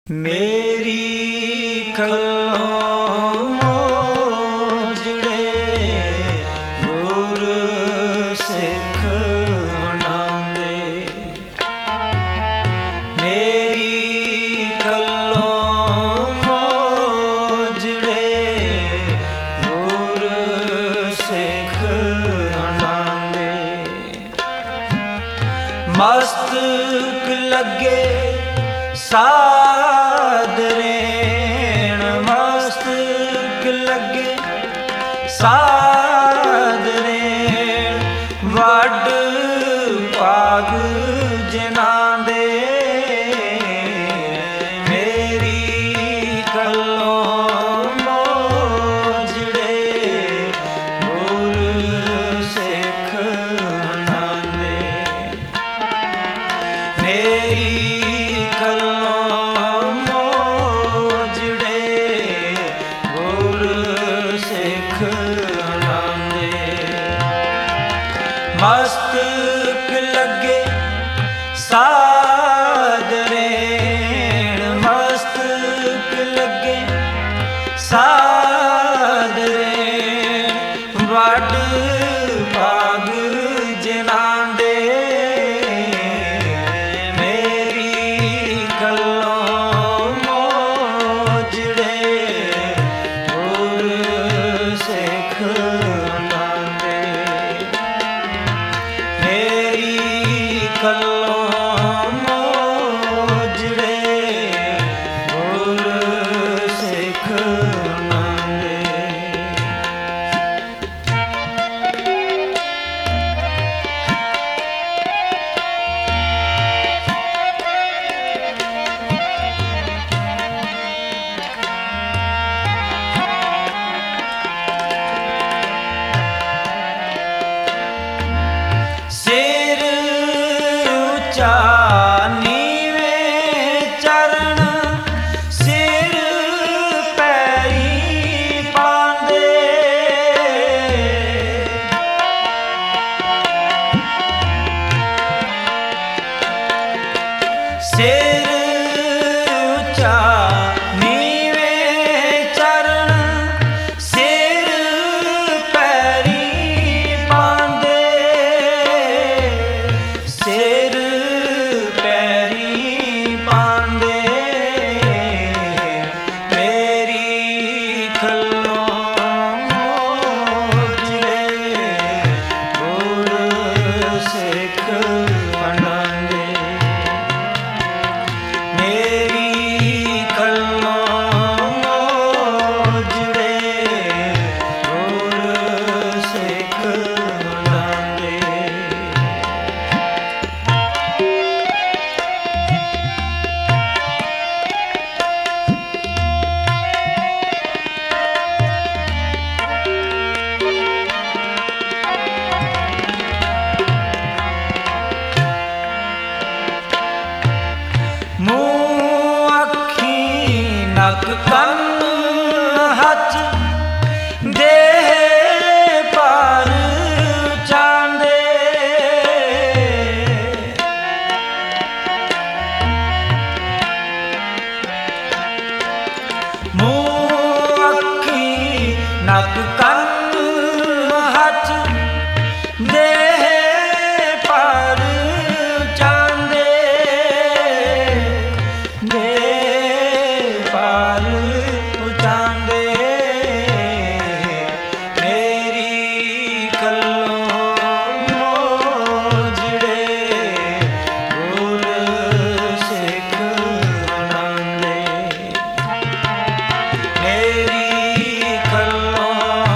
ਮੇਰੀ ਕਲਮ ਮੋਜੜੇ ਗੁਰ ਸਿੱਖ ਨਾਂਦੇ। ਮੇਰੀ ਕਲਮ ਮੋਜੜੇ ਗੁਰ ਸਿੱਖ ਨਾਂਦੇ। ਮਸਤਕ ਲੱਗੇ ਸਾਦਰੇਣ, ਮਸਤਕ ਲੱਗੇ ਸਾਦਰੇਣ, ਵੱਡ ਭਾਗ ਜਿਨ੍ਹਾਂ ਦੇ। ਮੇਰੀ ਕਲਮ ਮੋਜੜੇ ਗੁਰ ਸਿੱਖ ਨਾਂਦੇ। ਮੇਰੀ ਮਸਤਕ ਲੱਗੇ ਸਾਦਰੇਣ, ਮਸਤਕ ਲੱਗੇ ਸਾਦਰੇਣ, ਵੱਡ ਭਾਗ ਜਿਨ੍ਹਾਂ ਦੇ। ਮੇਰੀ ਕਲਮ ਮੋਜੜੇ ਗੁਰ ਸਿੱਖ ਨਾਂਦੇ। ਮੇਰੀ ਕਲਮ ਮੋਜੜੇ ਗੁਰ ਸਿੱਖ ਨਾਂਦੇ। ਸਿਰ ਉੱਚਾ ਨੀਵੇਂ ਚਰਨ, ਸਿਰ ਪੈਰੀਂ ਪਾਂਦੇ। ਸਿਰ ਉੱਚਾ ਨੀਵੇਂ ਚਰਨ, ਸਿਰ ਪੈਰੀਂ ਪਾਂਦੇ। ਸਿਰ ਪੈਰੀਂ ਪਾਂਦੇ। ਮੇਰੀ ਕਲਮ ਮੋਜੜੇ ਗੁਰ ਸਿੱਖ ਨਾਂਦੇ। ਮੇਰੀ ਕਲਮ ਮੋਜੜੇ ਗੁਰ ਸਿੱਖ ਨਾਂਦੇ। ਮੂੰਹ ਅੱਖੀਂ ਨੱਕ ਕੰਨ ਹੱਥ ਦੇਹ ਪਰ ਚਾਂਦੇ। ਮੂੰਹ ਅੱਖੀਂ ਨੱਕ ਕੰਨ ਹੱਥ ਦੇਹ ਪਰ ਚਾਂਦੇ। ਦੇਹ ਪਰ ਚਾਂਦੇ। ਮੇਰੀ ਕਲਮ ਮੋਜੜੇ ਗੁਰ ਸਿੱਖ ਨਾਂਦੇ। ਮੇਰੀ ਕਲਮ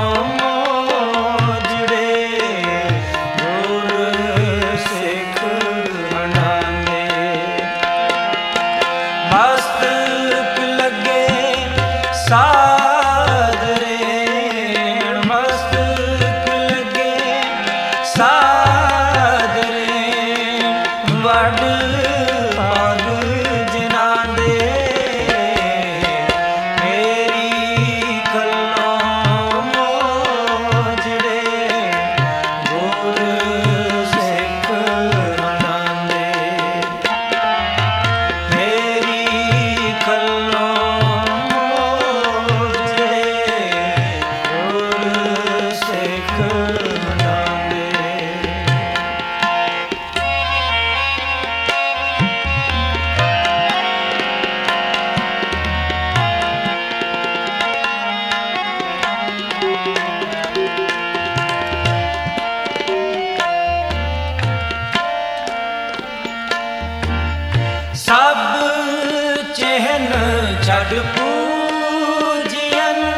ਚਿਹਨ ਛੱਡ ਪੂਜੀਅਨ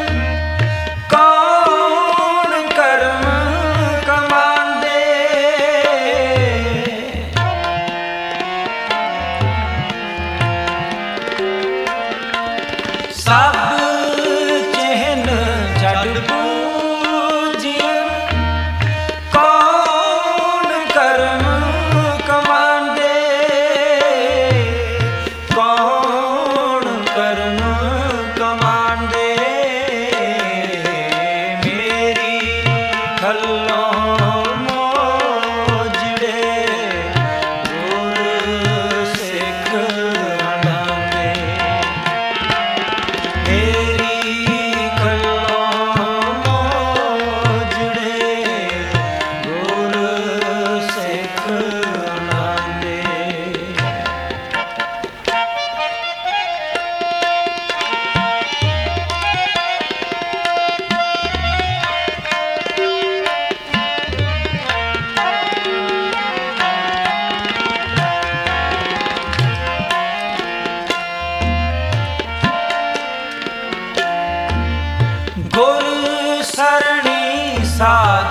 ਕੌਣ ਕਰਮ ਕਮਾਂਦੇ। ਸਭ ਚਿਹਨ ਛੱਡ ਪੂਜੀਅਨ ਕੌਣ ਕਰਮ ਕਮਾਂਦੇ। ਕੌਣ ਕਰਮ ਕਮਾਂਦੇ। ਮੇਰੀ ਖੱਲੋਂ ਮੋਜੜੇ ਗੁਰ ਸਿੱਖ ਹੰਡਾਂਦੇ। ਮੇਰੀ ਖੱਲੋਂ ਮੋਜੜੇ ਗੁਰ ਸਿੱਖ ਹੰਡਾਂਦੇ। ਗੁਰ ਸਰਣੀ ਸਾਧ